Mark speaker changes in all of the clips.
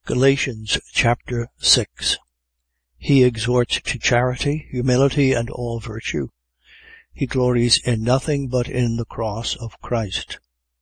Speaker 1: Galatians chapter 6. He exhorts to charity, humility, and all virtue. He glories in nothing but in the cross of Christ.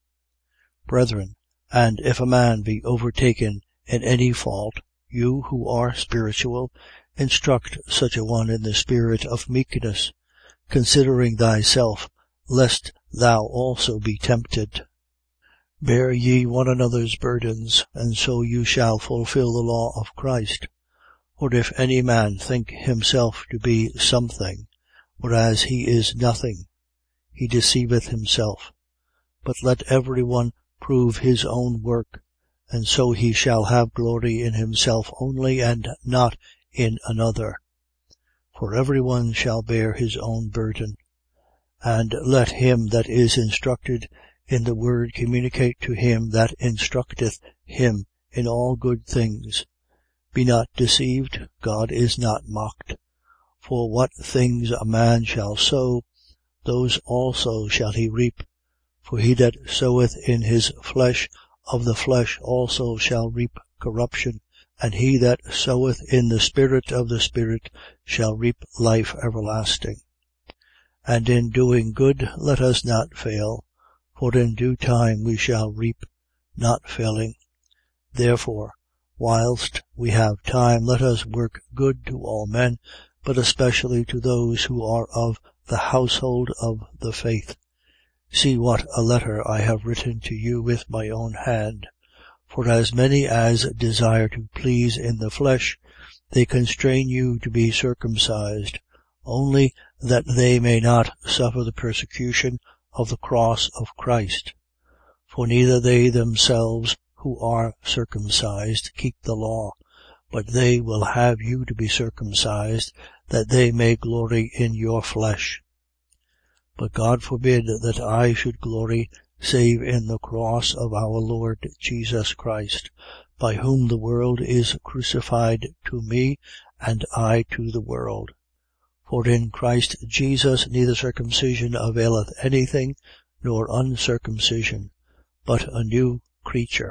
Speaker 1: Brethren, and if a man be overtaken in any fault, you who are spiritual, instruct such a one in the spirit of meekness, considering thyself, lest thou also be tempted. Bear ye one another's burdens, and so you shall fulfill the law of Christ. For if any man think himself to be something, whereas he is nothing, he deceiveth himself. But let every one prove his own work, and so he shall have glory in himself only, and not in another. For every one shall bear his own burden. And let him that is instructed in the word communicate to him that instructeth him in all good things. Be not deceived, God is not mocked. For what things a man shall sow, those also shall he reap. For he that soweth in his flesh, of the flesh also shall reap corruption. And he that soweth in the Spirit, of the Spirit shall reap life everlasting. And in doing good let us not fail, for in due time we shall reap, not failing. Therefore, whilst we have time, let us work good to all men, but especially to those who are of the household of the faith. See what a letter I have written to you with my own hand. For as many as desire to please in the flesh, they constrain you to be circumcised, only that they may not suffer the persecution of the cross of Christ. For neither they themselves who are circumcised keep the law, but they will have you to be circumcised, that they may glory in your flesh. But God forbid that I should glory, save in the cross of our Lord Jesus Christ, by whom the world is crucified to me, and I to the world. For in Christ Jesus neither circumcision availeth anything, nor uncircumcision, but a new creature.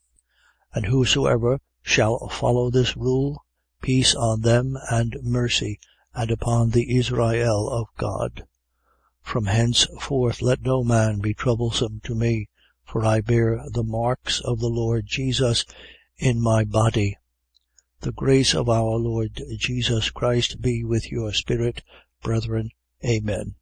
Speaker 1: And whosoever shall follow this rule, peace on them and mercy, and upon the Israel of God. From henceforth let no man be troublesome to me, for I bear the marks of the Lord Jesus in my body. The grace of our Lord Jesus Christ be with your spirit, brethren. Amen.